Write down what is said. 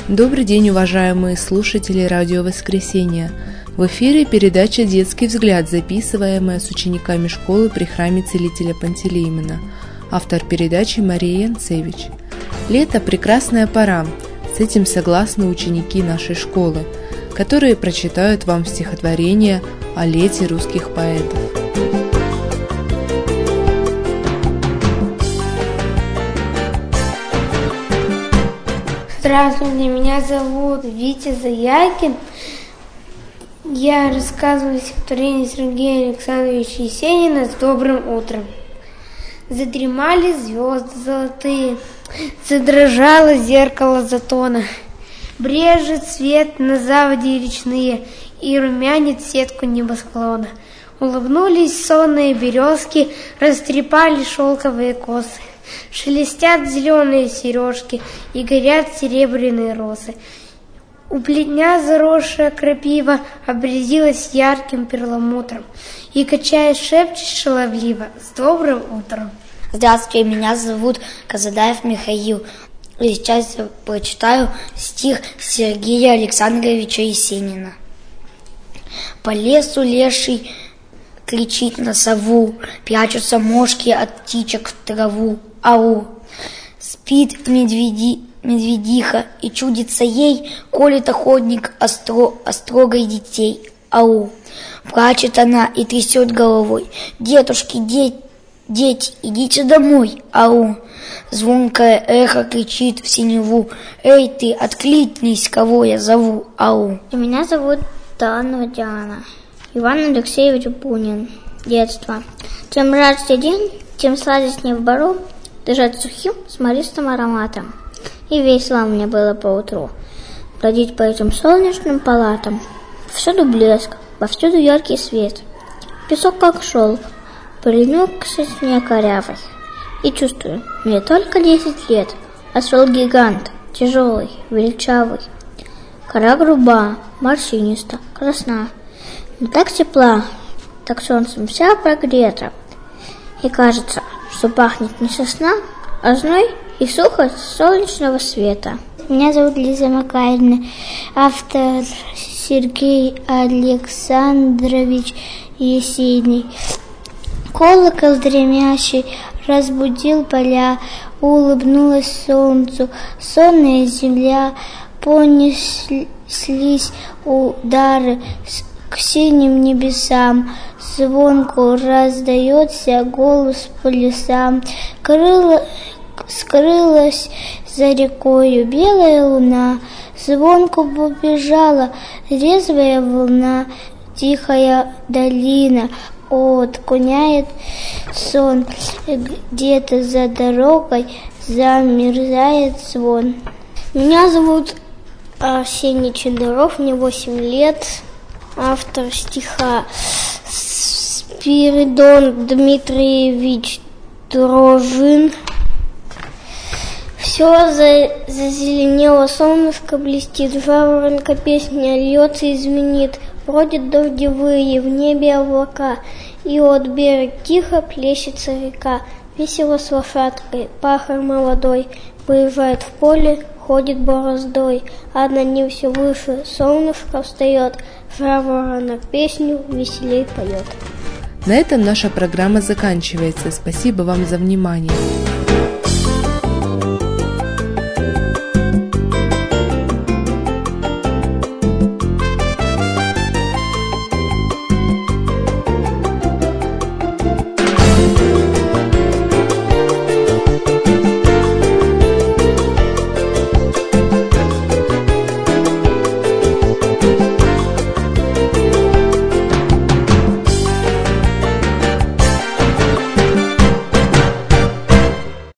Добрый день, уважаемые слушатели Радио Воскресенье. В эфире передача «Детский взгляд», записываемая с учениками школы при храме Целителя Пантелеимона. Автор передачи Мария Янцевич. Лето – прекрасная пора. С этим согласны ученики нашей школы, которые прочитают вам стихотворение о лете русских поэтов. Здравствуйте, меня зовут Витя Заякин. Я рассказываю стихотворение Сергея Александровича Есенина «С добрым утром». Задремали звезды золотые, задрожало зеркало затона, брежет свет на заводе речные и румянит сетку небосклона. Улыбнулись сонные березки, растрепали шелковые косы, шелестят зеленые сережки и горят серебряные розы. У плетня заросшая крапива обрядилась ярким перламутром и, качаясь, шепчет шаловливо: «С добрым утром!» Здравствуйте, меня зовут Казадаев Михаил. И сейчас я прочитаю стих Сергея Александровича Есенина. По лесу леший кричит на сову, прячутся мошки от птичек в траву. Ау! Спит медведиха, и чудится ей, колет охотник острогой детей. Ау! Плачет она и трясет головой: «Детушки, дети, идите домой!» Ау! Звонкое эхо кричит в синеву: «Эй ты, откликнись, кого я зову!» Ау! Меня зовут Таланова Диана. Иван Алексеевич Бунин. Детство. Чем жарче день, тем сладостнее в бару дышать сухим смолистым ароматом. И весело мне было поутру бродить по этим солнечным палатам. Всюду блеск, повсюду яркий свет. Песок как шелк, прильнул к сосне корявой. И чувствую, мне только 10 лет, а шел гигант, тяжелый, величавый. Кора груба, морщиниста, красна, но так тепла, так солнцем вся прогрета. И кажется, что пахнет не сосна, а зной и сухость солнечного света. Меня зовут Лиза Макарина, автор Сергей Александрович Есенин. Колокол дремящий разбудил поля, улыбнулась солнцу сонная земля, понеслись удары к синим небесам, звонко раздается голос по лесам. Скрылась за рекою белая луна, звонко побежала резвая волна, тихая долина отклоняет сон, где-то за дорогой замерзает звон. Меня зовут Арсений Чендеров, мне 8 лет, автор стиха Спиридон Дмитриевич Дрожжин. Все зазеленело, солнышко блестит, жаворонка песня льется и звенит, бродят дождевые в небе облака, и от берега тихо плещется река. Весело с лошадкой пахарь молодой выезжает в поле, ходит бороздой, а на ним все выше солнышко встает, жаворонок песню веселей поет. На этом наша программа заканчивается. Спасибо вам за внимание.